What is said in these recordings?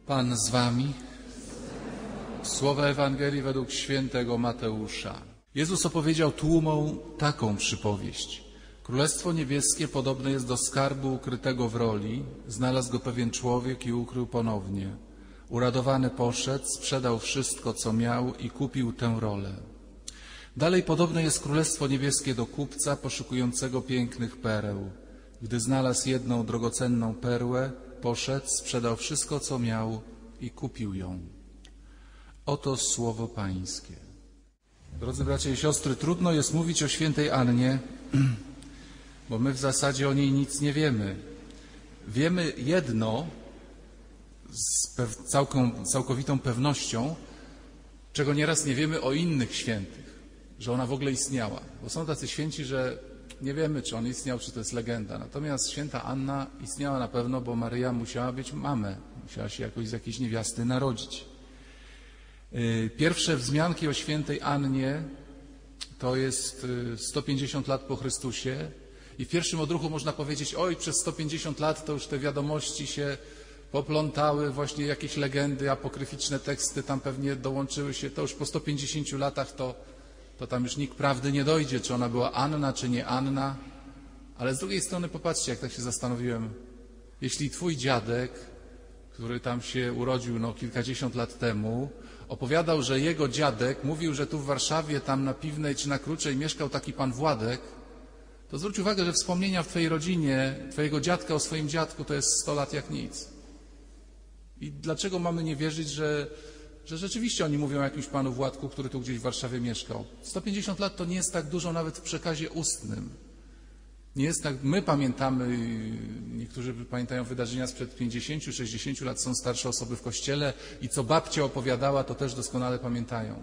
Pan z wami. Słowa Ewangelii według świętego Mateusza. Jezus opowiedział tłumom taką przypowieść. Królestwo niebieskie podobne jest do skarbu ukrytego w roli. Znalazł go pewien człowiek i ukrył ponownie. Uradowany poszedł, sprzedał wszystko, co miał i kupił tę rolę. Dalej podobne jest Królestwo niebieskie do kupca poszukującego pięknych pereł. Gdy znalazł jedną drogocenną perłę, poszedł, sprzedał wszystko, co miał i kupił ją. Oto słowo Pańskie. Drodzy bracia i siostry, trudno jest mówić o świętej Annie, bo my w zasadzie o niej nic nie wiemy. Wiemy jedno z całkowitą pewnością, czego nieraz nie wiemy o innych świętych, że ona w ogóle istniała. Bo są tacy święci, że nie wiemy, czy on istniał, czy to jest legenda. Natomiast święta Anna istniała na pewno, bo Maryja musiała być mamę. Musiała się jakoś z jakiejś niewiasty narodzić. Pierwsze wzmianki o świętej Annie to jest 150 lat po Chrystusie i w pierwszym odruchu można powiedzieć, oj, przez 150 lat to już te wiadomości się poplątały, właśnie jakieś legendy, apokryficzne teksty tam pewnie dołączyły się, to już po 150 latach to tam już nikt prawdy nie dojdzie, czy ona była Anna, czy nie Anna. Ale z drugiej strony popatrzcie, jak tak się zastanowiłem, jeśli twój dziadek, który tam się urodził kilkadziesiąt lat temu, opowiadał, że jego dziadek mówił, że tu w Warszawie, tam na Piwnej czy na Kruczej mieszkał taki pan Władek, to zwróć uwagę, że wspomnienia w twojej rodzinie, twojego dziadka o swoim dziadku to jest 100 lat jak nic. I dlaczego mamy nie wierzyć, że rzeczywiście oni mówią o jakimś panu Władku, który tu gdzieś w Warszawie mieszkał? 150 lat to nie jest tak dużo nawet w przekazie ustnym. Nie jest tak, my pamiętamy, niektórzy pamiętają wydarzenia sprzed 50-60 lat, są starsze osoby w kościele i co babcia opowiadała, to też doskonale pamiętają.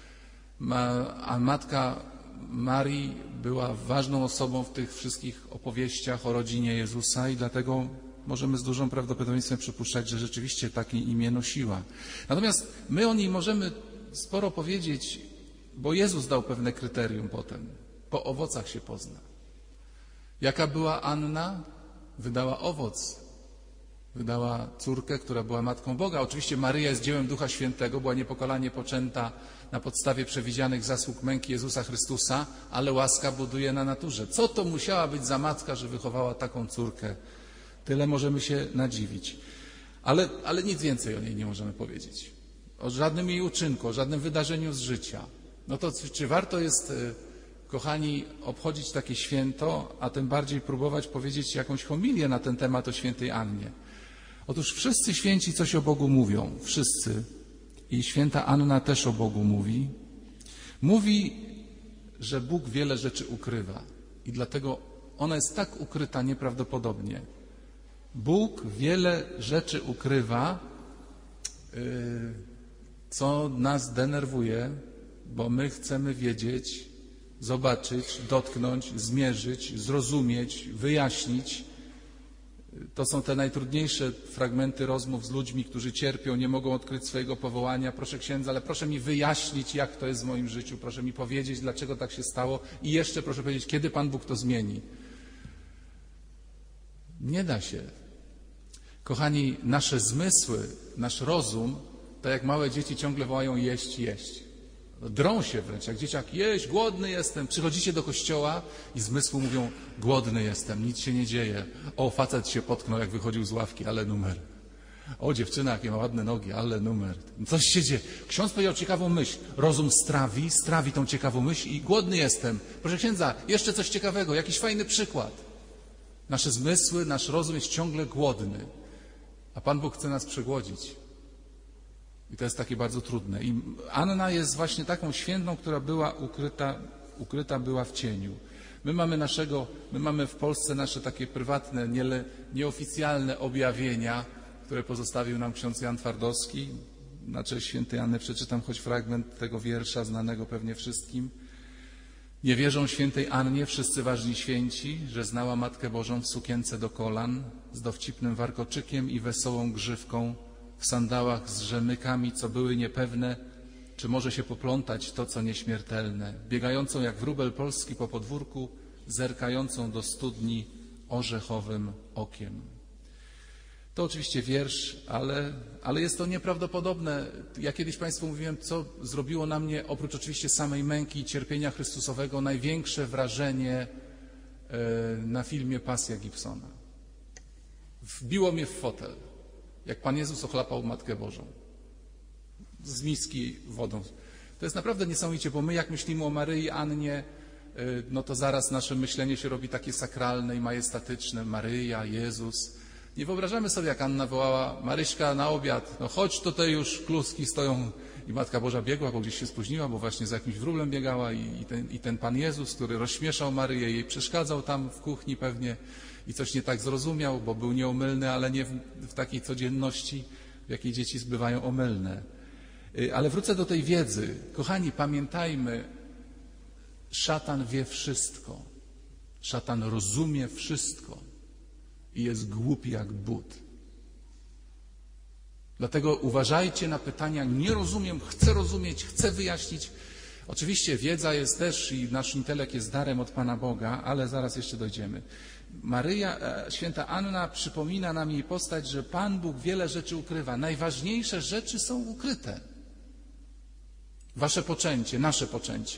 A matka Marii była ważną osobą w tych wszystkich opowieściach o rodzinie Jezusa i dlatego możemy z dużym prawdopodobieństwem przypuszczać, że rzeczywiście takie imię nosiła. Natomiast my o niej możemy sporo powiedzieć, bo Jezus dał pewne kryterium potem. Po owocach się pozna. Jaka była Anna? Wydała owoc. Wydała córkę, która była Matką Boga. Oczywiście Maryja jest dziełem Ducha Świętego, była niepokalanie poczęta na podstawie przewidzianych zasług męki Jezusa Chrystusa, ale łaska buduje na naturze. Co to musiała być za matka, że wychowała taką córkę? Tyle możemy się nadziwić. Ale nic więcej o niej nie możemy powiedzieć. O żadnym jej uczynku, o żadnym wydarzeniu z życia. No to czy warto jest, kochani, obchodzić takie święto, a tym bardziej próbować powiedzieć jakąś homilię na ten temat o świętej Annie? Otóż wszyscy święci coś o Bogu mówią. Wszyscy. I święta Anna też o Bogu mówi. Mówi, że Bóg wiele rzeczy ukrywa. I dlatego ona jest tak ukryta nieprawdopodobnie. Bóg wiele rzeczy ukrywa, co nas denerwuje, bo my chcemy wiedzieć, zobaczyć, dotknąć, zmierzyć, zrozumieć, wyjaśnić. To są te najtrudniejsze fragmenty rozmów z ludźmi, którzy cierpią, nie mogą odkryć swojego powołania. Proszę księdza, ale proszę mi wyjaśnić, jak to jest w moim życiu. Proszę mi powiedzieć, dlaczego tak się stało i jeszcze proszę powiedzieć, kiedy Pan Bóg to zmieni. Nie da się. Kochani, nasze zmysły, nasz rozum, tak jak małe dzieci ciągle wołają jeść, jeść. Drą się wręcz, jak dzieciak, jeść, głodny jestem. Przychodzicie do kościoła i zmysły mówią, głodny jestem, nic się nie dzieje. O, facet się potknął, jak wychodził z ławki, ale numer. O, dziewczyna, jakie ma ładne nogi, ale numer. Coś się dzieje. Ksiądz powiedział ciekawą myśl. Rozum strawi tą ciekawą myśl i głodny jestem. Proszę księdza, jeszcze coś ciekawego, jakiś fajny przykład. Nasze zmysły, nasz rozum jest ciągle głodny, a Pan Bóg chce nas przegłodzić. I to jest takie bardzo trudne. I Anna jest właśnie taką świętą, która była ukryta była w cieniu. My mamy w Polsce nasze takie prywatne, nieoficjalne objawienia, które pozostawił nam ksiądz Jan Twardowski. Na cześć świętej Anny przeczytam choć fragment tego wiersza, znanego pewnie wszystkim. Nie wierzą świętej Annie wszyscy ważni święci, że znała Matkę Bożą w sukience do kolan, z dowcipnym warkoczykiem i wesołą grzywką, w sandałach z rzemykami, co były niepewne, czy może się poplątać to, co nieśmiertelne, biegającą jak wróbel polski po podwórku, zerkającą do studni orzechowym okiem. To oczywiście wiersz, ale jest to nieprawdopodobne. Ja kiedyś Państwu mówiłem, co zrobiło na mnie, oprócz oczywiście samej męki i cierpienia Chrystusowego, największe wrażenie na filmie Pasja Gibsona. Wbiło mnie w fotel, jak Pan Jezus ochlapał Matkę Bożą z miski wodą. To jest naprawdę niesamowicie, bo my jak myślimy o Maryi, Annie, no to zaraz nasze myślenie się robi takie sakralne i majestatyczne. Maryja, Jezus. Nie wyobrażamy sobie, jak Anna wołała: Maryśka, na obiad, no chodź, tutaj już kluski stoją. I Matka Boża biegła, bo gdzieś się spóźniła, bo właśnie za jakimś wróblem biegała i ten Pan Jezus, który rozśmieszał Maryję, jej przeszkadzał tam w kuchni pewnie i coś nie tak zrozumiał, bo był nieomylny, ale nie w takiej codzienności, w jakiej dzieci zbywają omylne. Ale wrócę do tej wiedzy. Kochani, pamiętajmy, szatan wie wszystko. Szatan rozumie wszystko i jest głupi jak but. Dlatego uważajcie na pytania: nie rozumiem, chcę rozumieć, chcę wyjaśnić. Oczywiście wiedza jest też i nasz intelekt jest darem od Pana Boga, ale zaraz jeszcze dojdziemy. Maryja, święta Anna przypomina nam jej postać, że Pan Bóg wiele rzeczy ukrywa. Najważniejsze rzeczy są ukryte. Wasze poczęcie, nasze poczęcie.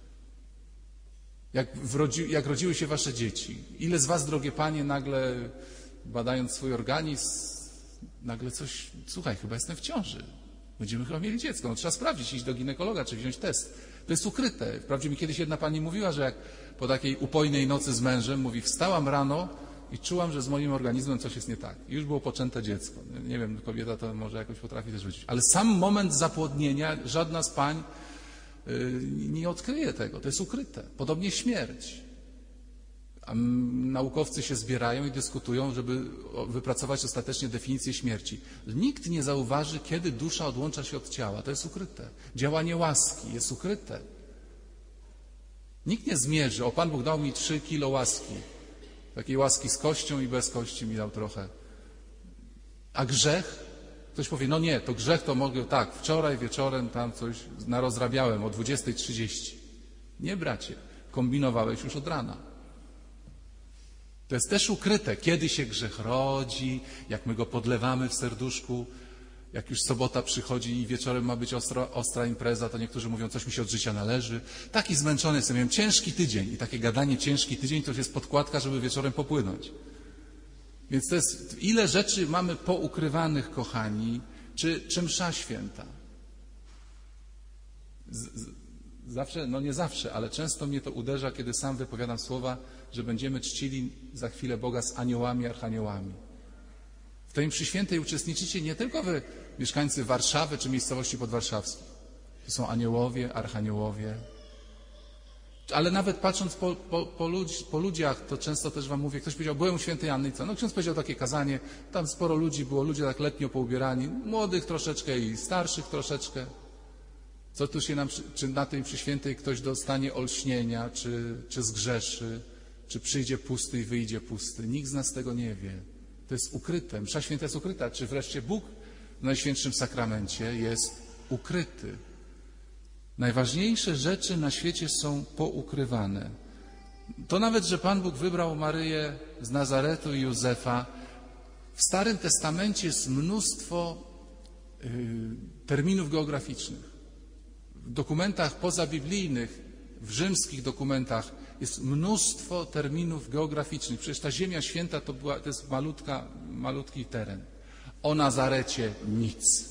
Jak rodziły się wasze dzieci. Ile z was, drogie panie, nagle badając swój organizm, nagle coś: słuchaj, chyba jestem w ciąży. Będziemy chyba mieli dziecko. No, trzeba sprawdzić, iść do ginekologa, czy wziąć test. To jest ukryte. Wprawdzie mi kiedyś jedna pani mówiła, że jak po takiej upojnej nocy z mężem, mówi: wstałam rano i czułam, że z moim organizmem coś jest nie tak. I już było poczęte dziecko. Nie wiem, kobieta to może jakoś potrafi też rzucić. Ale sam moment zapłodnienia żadna z pań nie odkryje tego. To jest ukryte. Podobnie śmierć. A naukowcy się zbierają i dyskutują, żeby wypracować ostatecznie definicję śmierci. Nikt nie zauważy, kiedy dusza odłącza się od ciała. To jest ukryte. Działanie łaski jest ukryte. Nikt nie zmierzy: o, Pan Bóg dał mi 3 kilo łaski. Takiej łaski z kością i bez kości mi dał trochę. A grzech? Ktoś powie: no nie, to grzech to mogę, tak, wczoraj wieczorem tam coś narozrabiałem o 20:30. Nie, bracie, kombinowałeś już od rana. To jest też ukryte, kiedy się grzech rodzi, jak my go podlewamy w serduszku, jak już sobota przychodzi i wieczorem ma być ostra impreza, to niektórzy mówią: coś mi się od życia należy. Taki zmęczony jestem, miałem ciężki tydzień i takie gadanie ciężki tydzień to już jest podkładka, żeby wieczorem popłynąć. Więc to jest, ile rzeczy mamy poukrywanych, kochani, czy msza święta. Zawsze, no nie zawsze, ale często mnie to uderza, kiedy sam wypowiadam słowa, że będziemy czcili za chwilę Boga z aniołami, archaniołami. W tej mszy świętej uczestniczycie nie tylko wy, mieszkańcy Warszawy czy miejscowości podwarszawskich. To są aniołowie, archaniołowie. Ale nawet patrząc po ludziach, to często też wam mówię, ktoś powiedział: byłem u świętej Anny, co? No ksiądz powiedział takie kazanie, tam sporo ludzi było, ludzie tak letnio poubierani, młodych troszeczkę i starszych troszeczkę. Co tu się nam, czy na tej mszy świętej ktoś dostanie olśnienia, czy zgrzeszy, czy przyjdzie pusty i wyjdzie pusty? Nikt z nas tego nie wie. To jest ukryte. Msza święta jest ukryta. Czy wreszcie Bóg w Najświętszym Sakramencie jest ukryty? Najważniejsze rzeczy na świecie są poukrywane. To nawet, że Pan Bóg wybrał Maryję z Nazaretu i Józefa. W Starym Testamencie jest mnóstwo terminów geograficznych. W dokumentach pozabiblijnych, w rzymskich dokumentach jest mnóstwo terminów geograficznych. Przecież ta Ziemia Święta to jest malutki teren. O Nazarecie nic.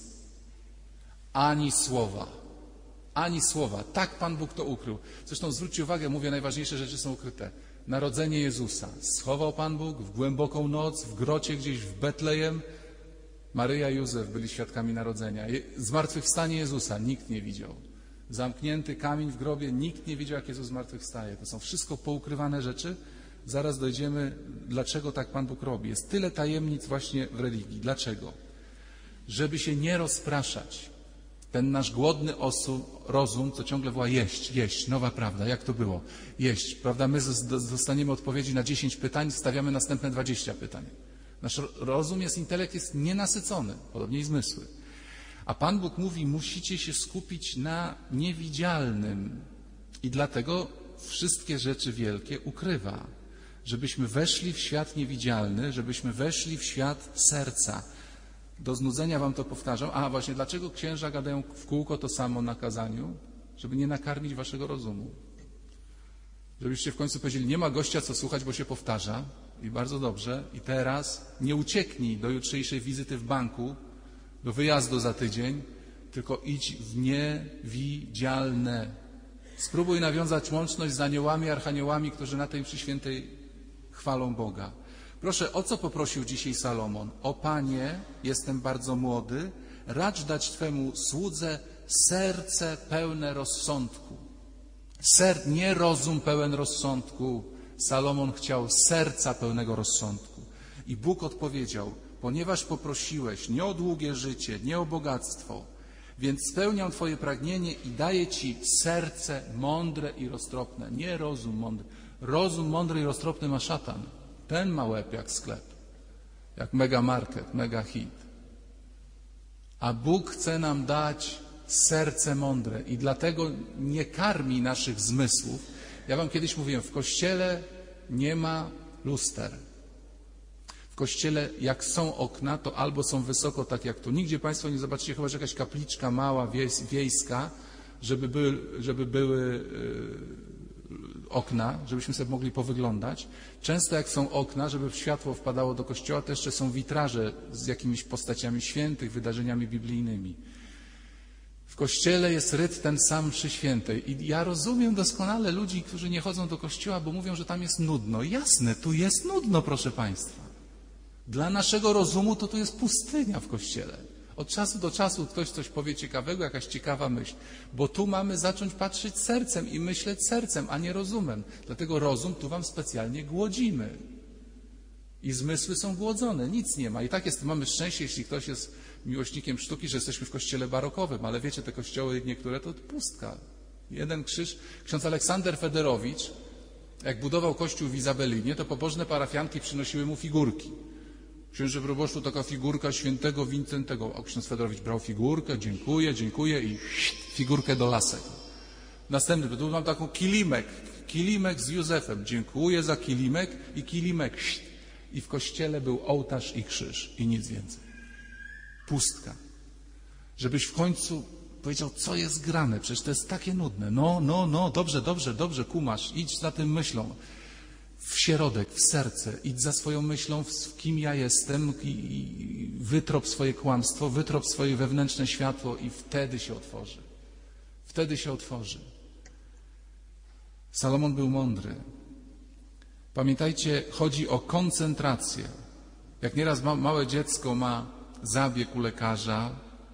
Ani słowa. Ani słowa. Tak Pan Bóg to ukrył. Zresztą zwróćcie uwagę, mówię, najważniejsze rzeczy są ukryte. Narodzenie Jezusa. Schował Pan Bóg w głęboką noc, w grocie gdzieś w Betlejem. Maryja i Józef byli świadkami narodzenia. Zmartwychwstanie Jezusa nikt nie widział. Zamknięty kamień w grobie, nikt nie wiedział, jak Jezus zmartwychwstaje. To są wszystko poukrywane rzeczy. Zaraz dojdziemy, dlaczego tak Pan Bóg robi. Jest tyle tajemnic właśnie w religii. Dlaczego? Żeby się nie rozpraszać. Ten nasz głodny rozum, co ciągle woła: jeść, jeść, nowa prawda, jak to było? Jeść, prawda? My dostaniemy odpowiedzi na 10 pytań, stawiamy następne 20 pytań. Nasz rozum, intelekt jest nienasycony, podobnie i zmysły. A Pan Bóg mówi: musicie się skupić na niewidzialnym. I dlatego wszystkie rzeczy wielkie ukrywa, żebyśmy weszli w świat niewidzialny, żebyśmy weszli w świat serca. Do znudzenia wam to powtarzam. A właśnie, dlaczego księża gadają w kółko to samo na kazaniu? Żeby nie nakarmić waszego rozumu. Żebyście w końcu powiedzieli, nie ma gościa co słuchać, bo się powtarza. I bardzo dobrze. I teraz nie ucieknij do jutrzejszej wizyty w banku, do wyjazdu za tydzień, tylko idź w niewidzialne. Spróbuj nawiązać łączność z aniołami, archaniołami, którzy na tej mszy świętej chwalą Boga. Proszę, o co poprosił dzisiaj Salomon? O Panie, jestem bardzo młody, racz dać Twemu słudze serce pełne rozsądku. Nie rozum pełen rozsądku. Salomon chciał serca pełnego rozsądku. I Bóg odpowiedział, ponieważ poprosiłeś nie o długie życie, nie o bogactwo, więc spełniam Twoje pragnienie i daję Ci serce mądre i roztropne. Nie rozum mądry. Rozum mądry i roztropny ma szatan. Ten ma łeb jak sklep, jak mega market, mega hit. A Bóg chce nam dać serce mądre i dlatego nie karmi naszych zmysłów. Ja wam kiedyś mówiłem, w Kościele nie ma luster. W Kościele jak są okna, to albo są wysoko, tak jak tu. Nigdzie Państwo nie zobaczycie, chyba że jakaś kapliczka mała, wiejska, żeby były okna, żebyśmy sobie mogli powyglądać. Często jak są okna, żeby światło wpadało do kościoła, to jeszcze są witraże z jakimiś postaciami świętych, wydarzeniami biblijnymi. W kościele jest ryt ten sam mszy świętej. I ja rozumiem doskonale ludzi, którzy nie chodzą do kościoła, bo mówią, że tam jest nudno. Jasne, tu jest nudno, proszę Państwa. Dla naszego rozumu to tu jest pustynia w kościele. Od czasu do czasu ktoś coś powie ciekawego, jakaś ciekawa myśl, bo tu mamy zacząć patrzeć sercem i myśleć sercem, a nie rozumem. Dlatego rozum tu wam specjalnie głodzimy. I zmysły są głodzone, nic nie ma. I tak jest, mamy szczęście, jeśli ktoś jest miłośnikiem sztuki, że jesteśmy w kościele barokowym, ale wiecie, te kościoły niektóre to pustka. Jeden krzyż. Ksiądz Aleksander Federowicz, jak budował kościół w Izabelinie, to pobożne parafianki przynosiły mu figurki. Księże proboszczu, taka figurka świętego Wincentego. A ksiądz Federowicz brał figurkę, dziękuję i figurkę do lasek. Następny, tu mam taką kilimek z Józefem. Dziękuję za kilimek i kilimek. I w kościele był ołtarz i krzyż i nic więcej. Pustka. Żebyś w końcu powiedział, co jest grane, przecież to jest takie nudne. No, dobrze, kumasz, idź za tym myślą. W środek, w serce, idź za swoją myślą, w kim ja jestem i wytrop swoje kłamstwo, wytrop swoje wewnętrzne światło i wtedy się otworzy. Wtedy się otworzy. Salomon był mądry. Pamiętajcie, chodzi o koncentrację. Jak nieraz małe dziecko ma zabieg u lekarza,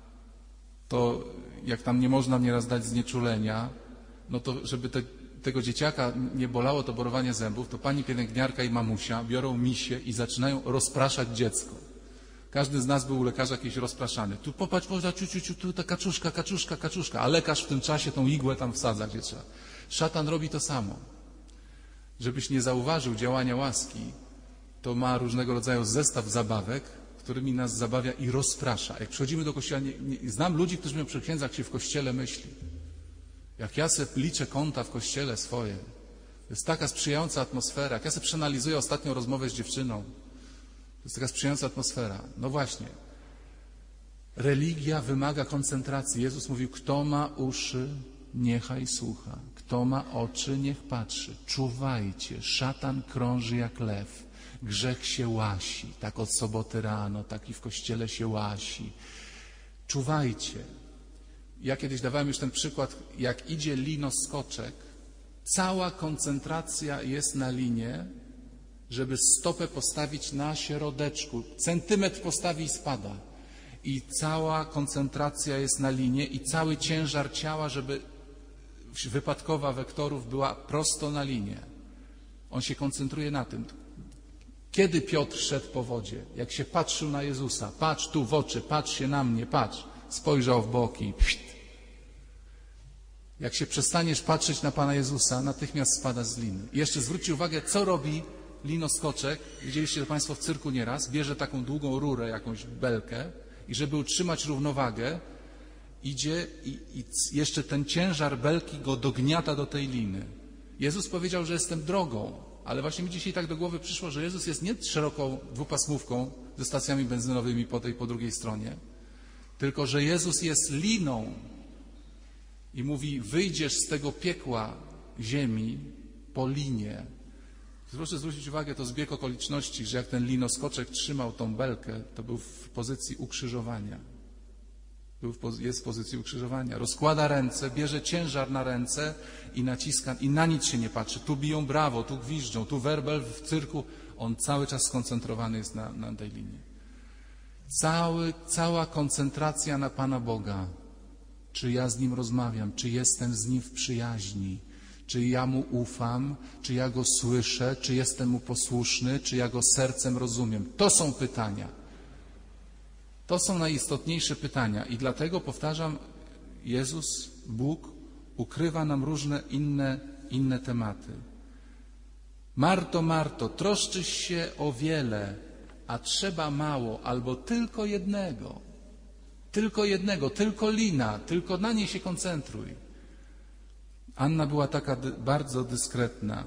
to jak tam nie można nieraz dać znieczulenia, no to żeby tego dzieciaka nie bolało to borowanie zębów, to pani pielęgniarka i mamusia biorą misie i zaczynają rozpraszać dziecko. Każdy z nas był u lekarza jakiś rozpraszany. Tu popatrz, tu ta kaczuszka, a lekarz w tym czasie tą igłę tam wsadza, gdzie trzeba. Szatan robi to samo. Żebyś nie zauważył działania łaski, to ma różnego rodzaju zestaw zabawek, którymi nas zabawia i rozprasza. Jak przychodzimy do kościoła, znam ludzi, którzy mówią przy księdzach się w kościele myśli. Jak ja sobie liczę konta w kościele swoje, to jest taka sprzyjająca atmosfera. Jak ja sobie przeanalizuję ostatnią rozmowę z dziewczyną, to jest taka sprzyjająca atmosfera. No właśnie. Religia wymaga koncentracji. Jezus mówił, kto ma uszy, niechaj słucha. Kto ma oczy, niech patrzy. Czuwajcie, szatan krąży jak lew. Grzech się łasi. Tak od soboty rano, tak i w kościele się łasi. Czuwajcie. Ja kiedyś dawałem już ten przykład, jak idzie linoskoczek, cała koncentracja jest na linie, żeby stopę postawić na środeczku. Centymetr postawi i spada. I cała koncentracja jest na linie i cały ciężar ciała, żeby wypadkowa wektorów była prosto na linię. On się koncentruje na tym. Kiedy Piotr szedł po wodzie? Jak się patrzył na Jezusa. Patrz tu w oczy, patrz się na mnie, patrz. Spojrzał w boki. Jak się przestaniesz patrzeć na Pana Jezusa, natychmiast spada z liny. I jeszcze zwróćcie uwagę, co robi linoskoczek. Widzieliście to Państwo w cyrku nieraz. Bierze taką długą rurę, jakąś belkę i żeby utrzymać równowagę, idzie i jeszcze ten ciężar belki go dogniata do tej liny. Jezus powiedział, że jestem drogą. ale właśnie mi dzisiaj tak do głowy przyszło, że Jezus jest nie szeroką dwupasmówką ze stacjami benzynowymi po drugiej stronie, tylko że Jezus jest liną i mówi, wyjdziesz z tego piekła ziemi po linie. Proszę zwrócić uwagę, to zbieg okoliczności, że jak ten linoskoczek trzymał tą belkę, to był w pozycji ukrzyżowania. Jest w pozycji ukrzyżowania. Rozkłada ręce, bierze ciężar na ręce i naciska i na nic się nie patrzy. Tu biją brawo, tu gwiżdżą, tu werbel w cyrku. On cały czas skoncentrowany jest na tej linii. Cała koncentracja na Pana Boga. Czy ja z Nim rozmawiam, czy jestem z Nim w przyjaźni, czy ja Mu ufam, czy ja Go słyszę, czy jestem Mu posłuszny, czy ja Go sercem rozumiem. To są pytania. To są najistotniejsze pytania i dlatego, powtarzam, Jezus, Bóg ukrywa nam różne inne tematy. Marto, Marto, troszczysz się o wiele, a trzeba mało albo tylko jednego, tylko lina, tylko na niej się koncentruj. Anna była taka bardzo dyskretna.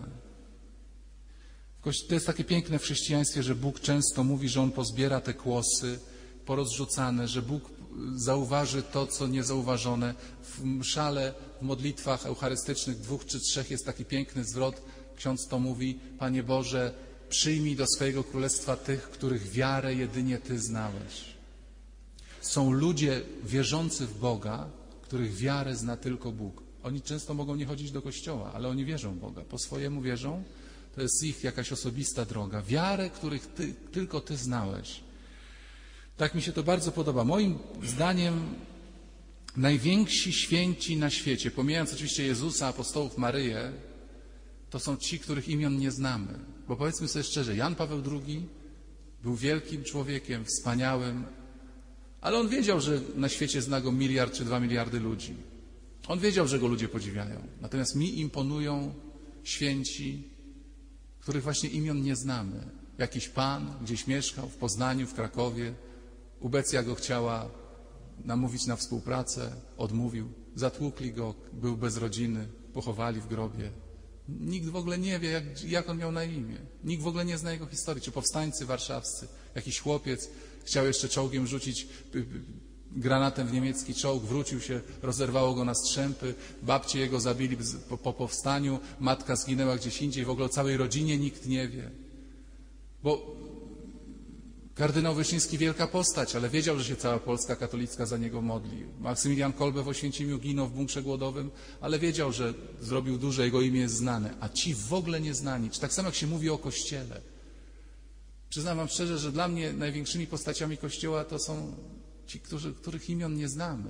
To jest takie piękne w chrześcijaństwie, że Bóg często mówi, że On pozbiera te kłosy porozrzucane, że Bóg zauważy to, co niezauważone. W mszale, w modlitwach eucharystycznych 2 czy 3 jest taki piękny zwrot. Ksiądz to mówi, Panie Boże, przyjmij do swojego królestwa tych, których wiarę jedynie Ty znałeś. Są ludzie wierzący w Boga, których wiarę zna tylko Bóg. Oni często mogą nie chodzić do kościoła, ale oni wierzą w Boga. Po swojemu wierzą. To jest ich jakaś osobista droga. Wiarę, których tylko Ty znałeś. Tak mi się to bardzo podoba. Moim zdaniem najwięksi święci na świecie, pomijając oczywiście Jezusa, apostołów, Maryję, to są ci, których imion nie znamy. Bo powiedzmy sobie szczerze, Jan Paweł II był wielkim człowiekiem, wspaniałym, ale on wiedział, że na świecie zna go 1 czy 2 miliardy ludzi. On wiedział, że go ludzie podziwiają. Natomiast mi imponują święci, których właśnie imion nie znamy. Jakiś pan gdzieś mieszkał, w Poznaniu, w Krakowie. Ubecja go chciała namówić na współpracę, odmówił. Zatłukli go, był bez rodziny, pochowali w grobie. Nikt w ogóle nie wie, jak on miał na imię. Nikt w ogóle nie zna jego historii. Czy powstańcy warszawscy, jakiś chłopiec chciał jeszcze czołgiem rzucić granatem w niemiecki czołg, wrócił się, rozerwało go na strzępy, babcie jego zabili po powstaniu, matka zginęła gdzieś indziej, w ogóle o całej rodzinie nikt nie wie. Bo kardynał Wyszyński wielka postać, ale wiedział, że się cała Polska katolicka za niego modli. Maksymilian Kolbe w Oświęcimiu ginął w bunkrze głodowym, ale wiedział, że zrobił dużo, jego imię jest znane, a ci w ogóle nieznani. Czy tak samo jak się mówi o Kościele. Przyznam wam szczerze, że dla mnie największymi postaciami Kościoła to są ci, których imion nie znamy.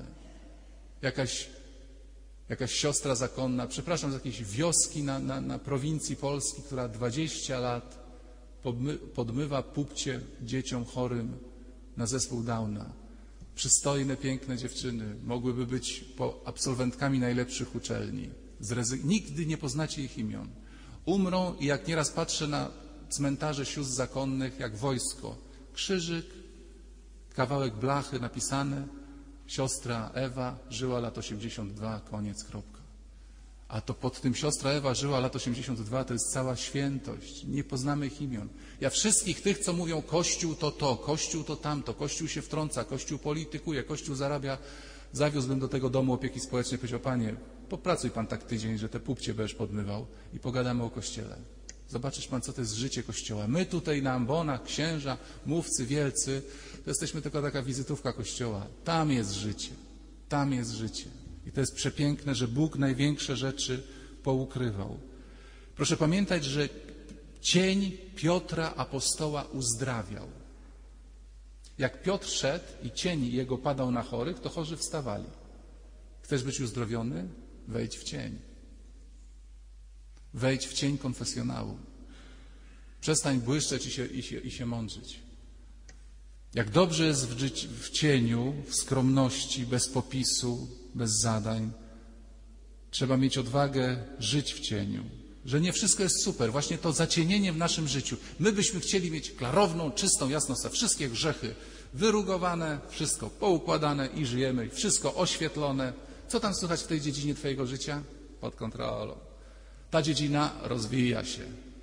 Jakaś siostra zakonna, przepraszam, z jakiejś wioski na prowincji Polski, która 20 lat podmywa pupcie dzieciom chorym na zespół Downa. Przystojne, piękne dziewczyny, mogłyby być absolwentkami najlepszych uczelni. Nigdy nie poznacie ich imion. Umrą i jak nieraz patrzę na cmentarze sióstr zakonnych, jak wojsko. Krzyżyk, kawałek blachy napisane, siostra Ewa żyła lat 82, koniec, kropka. A to pod tym siostra Ewa żyła lat 82, to jest cała świętość. Nie poznamy ich imion. Ja wszystkich tych, co mówią Kościół to, Kościół to tamto, Kościół się wtrąca, Kościół politykuje, Kościół zarabia, zawiózłbym do tego domu opieki społecznej, powiedział, Panie, popracuj Pan tak tydzień, że te pupcie będziesz podmywał i pogadamy o Kościele. Zobaczysz Pan, co to jest życie Kościoła. My tutaj na ambonach, księża, mówcy wielcy, to jesteśmy tylko taka wizytówka Kościoła. Tam jest życie. Tam jest życie. I to jest przepiękne, że Bóg największe rzeczy poukrywał. Proszę pamiętać, że cień Piotra apostoła uzdrawiał. Jak Piotr szedł i cień jego padał na chorych, to chorzy wstawali. Chcesz być uzdrowiony? Wejdź w cień. Wejdź w cień konfesjonału. Przestań błyszczeć i się mądrzyć. Jak dobrze jest żyć w cieniu, w skromności, bez popisu, bez zadań. Trzeba mieć odwagę żyć w cieniu. Że nie wszystko jest super. Właśnie to zacienienie w naszym życiu. My byśmy chcieli mieć klarowną, czystą jasność, wszystkie grzechy wyrugowane, wszystko poukładane i żyjemy. Wszystko oświetlone. Co tam słychać w tej dziedzinie twojego życia? Pod kontrolą. Ta dziedzina rozwija się.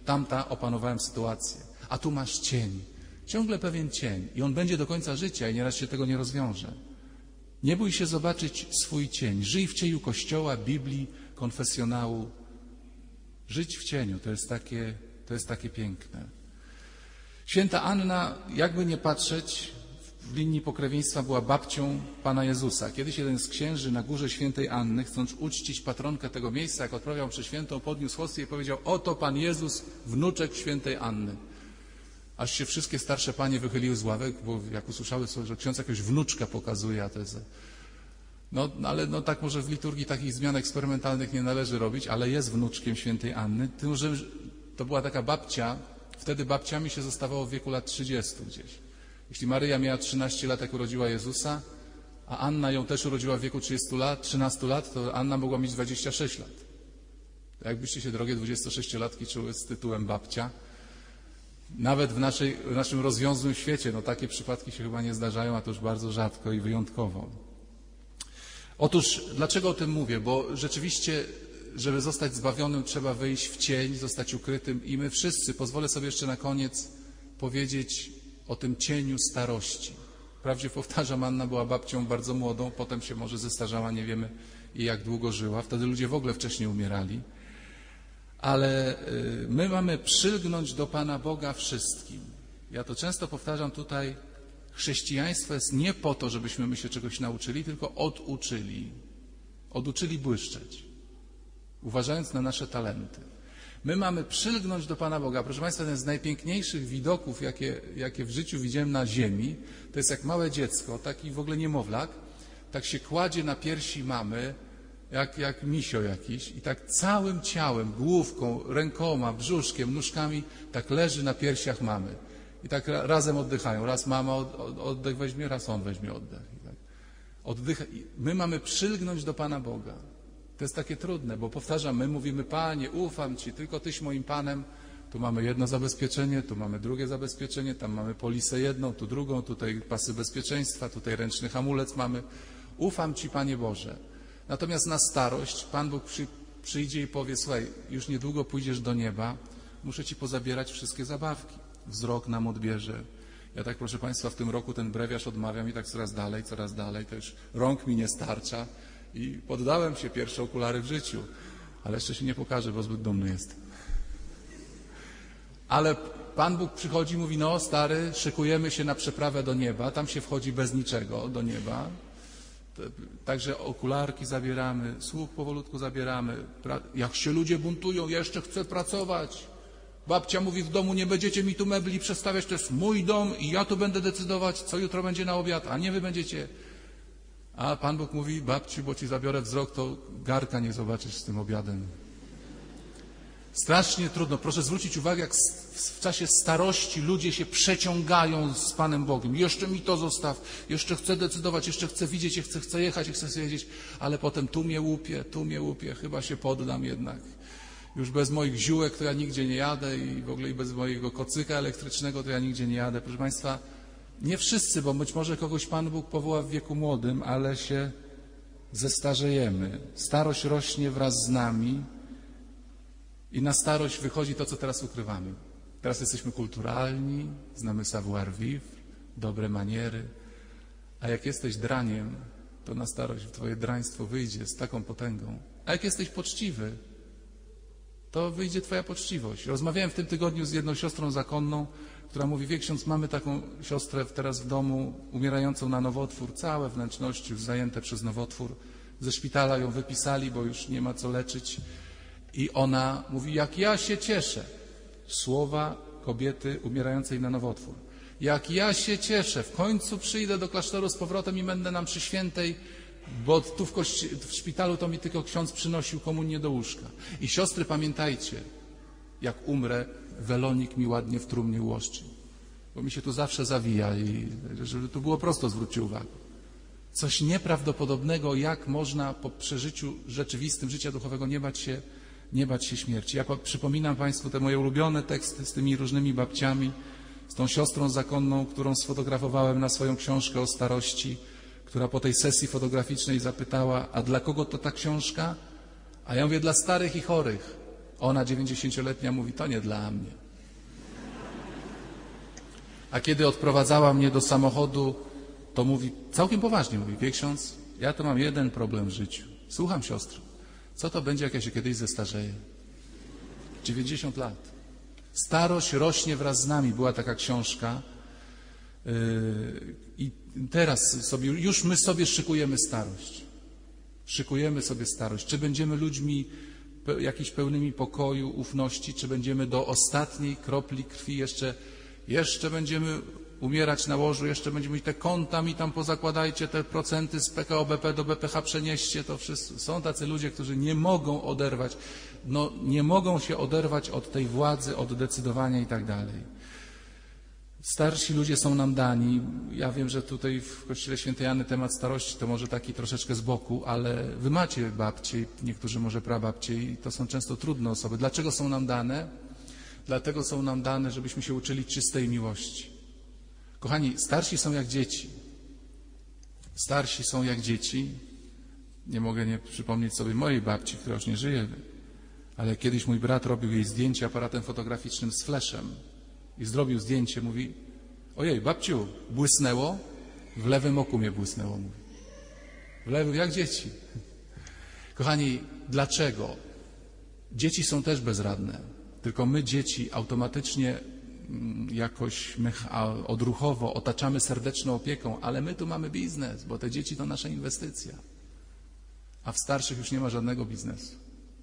tamta opanowałem sytuację, a tu masz cień, ciągle pewien cień i on będzie do końca życia i nieraz się tego nie rozwiąże. Nie bój się zobaczyć swój cień, żyj w cieniu Kościoła, Biblii, konfesjonału. Żyć w cieniu to jest takie piękne. Święta Anna, jakby nie patrzeć, w linii pokrewieństwa była babcią Pana Jezusa. Kiedyś jeden z księży na górze świętej Anny, chcąc uczcić patronkę tego miejsca, jak odprawiał mszę świętą, podniósł hostię i powiedział: oto Pan Jezus, wnuczek świętej Anny. Aż się wszystkie starsze panie wychyliły z ławek, bo jak usłyszały, że ksiądz jakiegoś wnuczka pokazuje, a to jest... ale tak może w liturgii takich zmian eksperymentalnych nie należy robić, ale jest wnuczkiem świętej Anny. Tym, że to była taka babcia, wtedy babciami się zostawało w wieku lat 30 gdzieś. Jeśli Maryja miała 13 lat, jak urodziła Jezusa, a Anna ją też urodziła w wieku 13 lat, to Anna mogła mieć 26 lat. Jakbyście się, drogie 26-latki, czuły z tytułem babcia? Nawet w naszym rozwiązłym świecie, takie przypadki się chyba nie zdarzają, a to już bardzo rzadko i wyjątkowo. Otóż, dlaczego o tym mówię? Bo rzeczywiście, żeby zostać zbawionym, trzeba wyjść w cień, zostać ukrytym i my wszyscy, pozwolę sobie jeszcze na koniec powiedzieć o tym cieniu starości. Wprawdzie, powtarzam, Anna była babcią bardzo młodą, potem się może zestarzała, nie wiemy jak długo żyła. Wtedy ludzie w ogóle wcześniej umierali. Ale my mamy przylgnąć do Pana Boga wszystkim. Ja to często powtarzam tutaj, chrześcijaństwo jest nie po to, żebyśmy my się czegoś nauczyli, tylko oduczyli błyszczeć, uważając na nasze talenty. My mamy przylgnąć do Pana Boga. Proszę Państwa, jeden z najpiękniejszych widoków, jakie w życiu widziałem na ziemi, to jest jak małe dziecko, taki w ogóle niemowlak, tak się kładzie na piersi mamy, jak misio jakiś i tak całym ciałem, główką, rękoma, brzuszkiem, nóżkami tak leży na piersiach mamy. I tak razem oddychają. Raz mama oddech weźmie, raz on weźmie oddech. I tak oddycha. My mamy przylgnąć do Pana Boga. To jest takie trudne, bo powtarzam, my mówimy: Panie, ufam Ci, tylko Tyś moim Panem. Tu mamy jedno zabezpieczenie, tu mamy drugie zabezpieczenie, tam mamy polisę jedną, tu drugą, tutaj pasy bezpieczeństwa, tutaj ręczny hamulec mamy. Ufam Ci, Panie Boże. Natomiast na starość Pan Bóg przyjdzie i powie: słuchaj, już niedługo pójdziesz do nieba, muszę Ci pozabierać wszystkie zabawki. Wzrok nam odbierze. Ja tak, proszę Państwa, w tym roku ten brewiarz odmawiam i tak coraz dalej, to już rąk mi nie starcza i poddałem się, pierwsze okulary w życiu, ale jeszcze się nie pokażę, bo zbyt dumny jestem. Ale Pan Bóg przychodzi i mówi: no stary, szykujemy się na przeprawę do nieba, tam się wchodzi bez niczego do nieba. Także okularki zabieramy, słuch powolutku zabieramy. Jak się ludzie buntują, ja jeszcze chcę pracować. Babcia mówi: w domu nie będziecie mi tu mebli przestawiać, to jest mój dom i ja tu będę decydować, co jutro będzie na obiad, a nie wy będziecie. A Pan Bóg mówi: babci, bo ci zabiorę wzrok, to garka nie zobaczysz z tym obiadem. Strasznie trudno. Proszę zwrócić uwagę, jak w czasie starości ludzie się przeciągają z Panem Bogiem. Jeszcze mi to zostaw, jeszcze chcę decydować, jeszcze chcę widzieć, jeszcze chcę jechać, jeszcze chcę jeździć, ale potem tu mnie łupie, chyba się poddam jednak. Już bez moich ziółek to ja nigdzie nie jadę i w ogóle i bez mojego kocyka elektrycznego to ja nigdzie nie jadę. Proszę Państwa, nie wszyscy, bo być może kogoś Pan Bóg powoła w wieku młodym, ale się zestarzejemy. Starość rośnie wraz z nami i na starość wychodzi to, co teraz ukrywamy. Teraz jesteśmy kulturalni, znamy savoir-vivre, dobre maniery, a jak jesteś draniem, to na starość twoje draństwo wyjdzie z taką potęgą. A jak jesteś poczciwy, to wyjdzie twoja poczciwość. Rozmawiałem w tym tygodniu z jedną siostrą zakonną, która mówi: wie ksiądz, mamy taką siostrę teraz w domu, umierającą na nowotwór, całe wnętrzności już zajęte przez nowotwór. Ze szpitala ją wypisali, bo już nie ma co leczyć. I ona mówi: jak ja się cieszę. Słowa kobiety umierającej na nowotwór. Jak ja się cieszę, w końcu przyjdę do klasztoru z powrotem i będę na mszy świętej, bo tu w szpitalu to mi tylko ksiądz przynosił komunię do łóżka. I siostry, pamiętajcie, jak umrę, welonik mi ładnie w trumnie ułoszczy. Bo mi się tu zawsze zawija i żeby tu było prosto, zwróćcie uwagę. Coś nieprawdopodobnego, jak można po przeżyciu rzeczywistym życia duchowego nie bać się śmierci. Ja przypominam Państwu te moje ulubione teksty z tymi różnymi babciami, z tą siostrą zakonną, którą sfotografowałem na swoją książkę o starości, która po tej sesji fotograficznej zapytała: a dla kogo to ta książka? A ja mówię: dla starych i chorych. Ona 90-letnia mówi, to nie dla mnie. A kiedy odprowadzała mnie do samochodu, to mówi, całkiem poważnie mówi, wie ksiądz, ja to mam jeden problem w życiu. Słucham siostry, co to będzie, jak ja się kiedyś zestarzeję? 90 lat. Starość rośnie wraz z nami. Była taka książka i teraz sobie, już my sobie szykujemy starość. Szykujemy sobie starość. Czy będziemy ludźmi jakiś pełnymi pokoju, ufności, czy będziemy do ostatniej kropli krwi jeszcze będziemy umierać na łożu, jeszcze będziemy mieć te konta mi tam pozakładajcie, te procenty z PKO BP do BPH przenieście, to wszyscy. Są tacy ludzie, którzy nie mogą oderwać, nie mogą się oderwać od tej władzy, od decydowania i tak dalej. Starsi ludzie są nam dani. Ja wiem, że tutaj w Kościele Świętej Anny temat starości to może taki troszeczkę z boku, ale wy macie babcie, niektórzy może prababcie i to są często trudne osoby. Dlaczego są nam dane? Dlatego są nam dane, żebyśmy się uczyli czystej miłości. Kochani, starsi są jak dzieci. Starsi są jak dzieci. Nie mogę nie przypomnieć sobie mojej babci, która już nie żyje, ale kiedyś mój brat robił jej zdjęcie aparatem fotograficznym z fleszem i zrobił zdjęcie, mówi, ojej, babciu, błysnęło? W lewym oku mnie błysnęło, mówi. W lewym, jak dzieci. Kochani, dlaczego? Dzieci są też bezradne, tylko my dzieci automatycznie jakoś odruchowo otaczamy serdeczną opieką, ale my tu mamy biznes, bo te dzieci to nasza inwestycja. A w starszych już nie ma żadnego biznesu.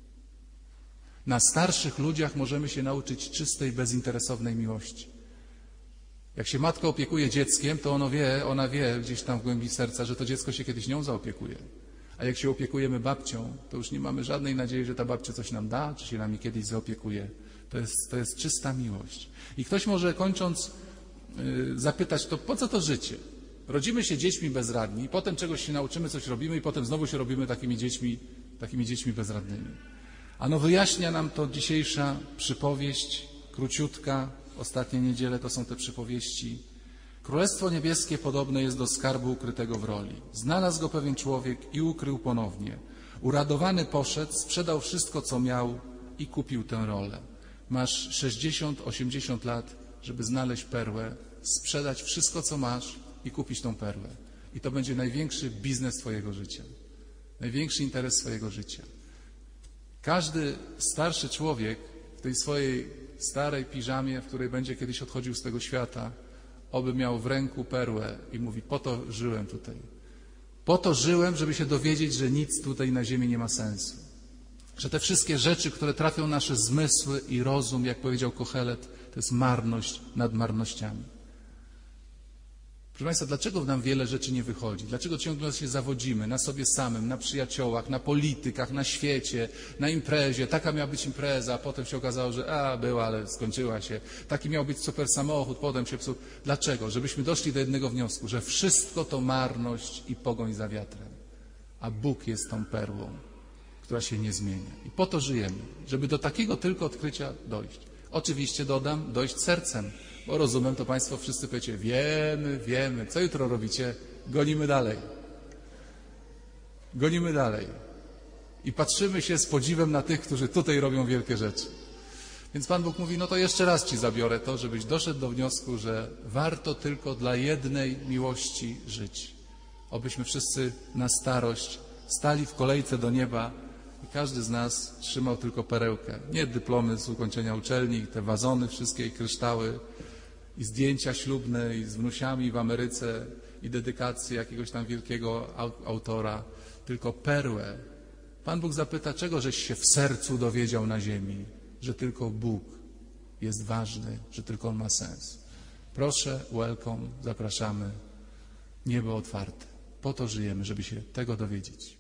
Na starszych ludziach możemy się nauczyć czystej, bezinteresownej miłości. Jak się matka opiekuje dzieckiem, to ona wie gdzieś tam w głębi serca, że to dziecko się kiedyś nią zaopiekuje. A jak się opiekujemy babcią, to już nie mamy żadnej nadziei, że ta babcia coś nam da, czy się nami kiedyś zaopiekuje. To jest czysta miłość. I ktoś może, kończąc, zapytać, to po co to życie? Rodzimy się dziećmi bezradni, potem czegoś się nauczymy, coś robimy i potem znowu się robimy takimi dziećmi bezradnymi. Ano wyjaśnia nam to dzisiejsza przypowieść, króciutka, ostatnie niedziele to są te przypowieści. Królestwo Niebieskie podobne jest do skarbu ukrytego w roli. Znalazł go pewien człowiek i ukrył ponownie. Uradowany poszedł, sprzedał wszystko, co miał i kupił tę rolę. Masz 60-80 lat, żeby znaleźć perłę, sprzedać wszystko, co masz i kupić tą perłę. I to będzie największy biznes twojego życia. Największy interes twojego życia. Każdy starszy człowiek w tej swojej starej piżamie, w której będzie kiedyś odchodził z tego świata, oby miał w ręku perłę i mówi, po to żyłem tutaj. Po to żyłem, żeby się dowiedzieć, że nic tutaj na ziemi nie ma sensu. Że te wszystkie rzeczy, które trafią nasze zmysły i rozum, jak powiedział Kohelet, to jest marność nad marnościami. Proszę Państwa, dlaczego nam wiele rzeczy nie wychodzi? Dlaczego ciągle się zawodzimy na sobie samym, na przyjaciołach, na politykach, na świecie, na imprezie? Taka miała być impreza, a potem się okazało, że była, ale skończyła się. Taki miał być super samochód, potem się psuł. Dlaczego? Żebyśmy doszli do jednego wniosku, że wszystko to marność i pogoń za wiatrem. A Bóg jest tą perłą, która się nie zmienia. I po to żyjemy, żeby do takiego tylko odkrycia dojść. Oczywiście dodam, dojść sercem, bo rozumem, to Państwo wszyscy powiecie, wiemy. Co jutro robicie? Gonimy dalej. Gonimy dalej. I patrzymy się z podziwem na tych, którzy tutaj robią wielkie rzeczy. Więc Pan Bóg mówi, no to jeszcze raz Ci zabiorę to, żebyś doszedł do wniosku, że warto tylko dla jednej miłości żyć. Obyśmy wszyscy na starość stali w kolejce do nieba i każdy z nas trzymał tylko perełkę. Nie dyplomy z ukończenia uczelni, te wazony wszystkie i kryształy, i zdjęcia ślubne, i z wnusiami w Ameryce, i dedykacje jakiegoś tam wielkiego autora, tylko perłę. Pan Bóg zapyta, czego żeś się w sercu dowiedział na ziemi, że tylko Bóg jest ważny, że tylko On ma sens. Proszę, welcome, zapraszamy, niebo otwarte. Po to żyjemy, żeby się tego dowiedzieć.